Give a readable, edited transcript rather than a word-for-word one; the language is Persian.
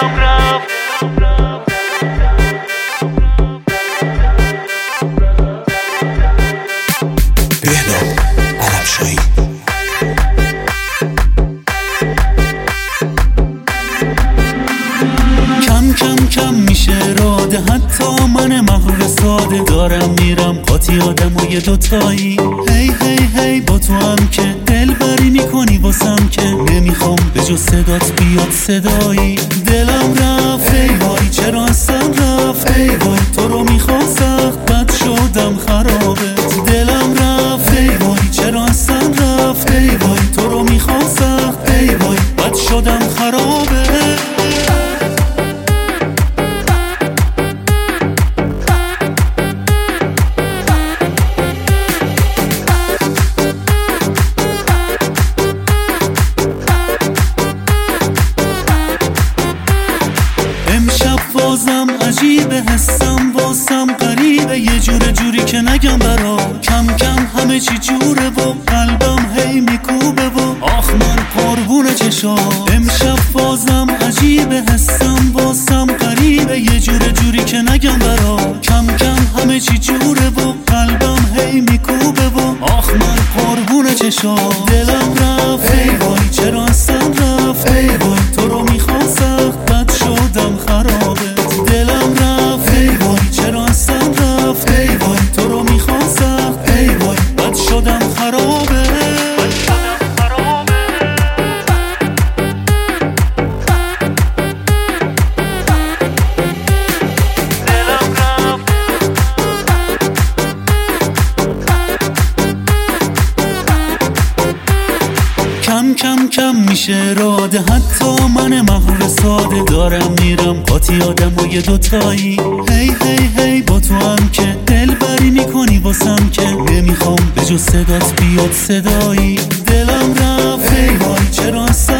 کم میشه راده، حتی من مغرور ساده دارم میرم قاطی آدم و یه دوتایی. هی هی هی با تو هم که دل بری میکنی واسم که نمیخوام به جز صدات بیاد صدایی. دلم رفت ای وای چرا اصلا رفت، ای وای تو رو میخوام سخت بد شدم خرابت. دلم رفت ای وای چرا اصلا رفت، ای وای تو رو میخوام سخت، ای وای بد شدم خرابت. بازم عجیبه حسم واسم غریبه، یه جوری که نگم برا. کم کم همه چی جوره و قلبم هی میکوبه و آخ من قربون چشام. امشب بازم عجیبه حسم واسم غریبه، یه جوری که نگم برا. کم کم همه چی جوره و قلبم هی میکوبه و آخ من قربون چشام. دلم رفت ای وای چرا اصلا رفت، ای وای تو رو میخوام سخت بد شدم خرابه. دلم رفت ای وای چرا اصلا رفت، ای وای تو رو میخوام سخت، ای وای بد شدم خرابه. کم میشه راده، حتی من مغرور ساده دارم میرم قاطی آدم و یه دوتایی. هی هی هی با تو هم که دل بری میکنی واسم که نمیخوام به جز صدات بیاد صدایی. دلم رفت ای وای چرا اصلا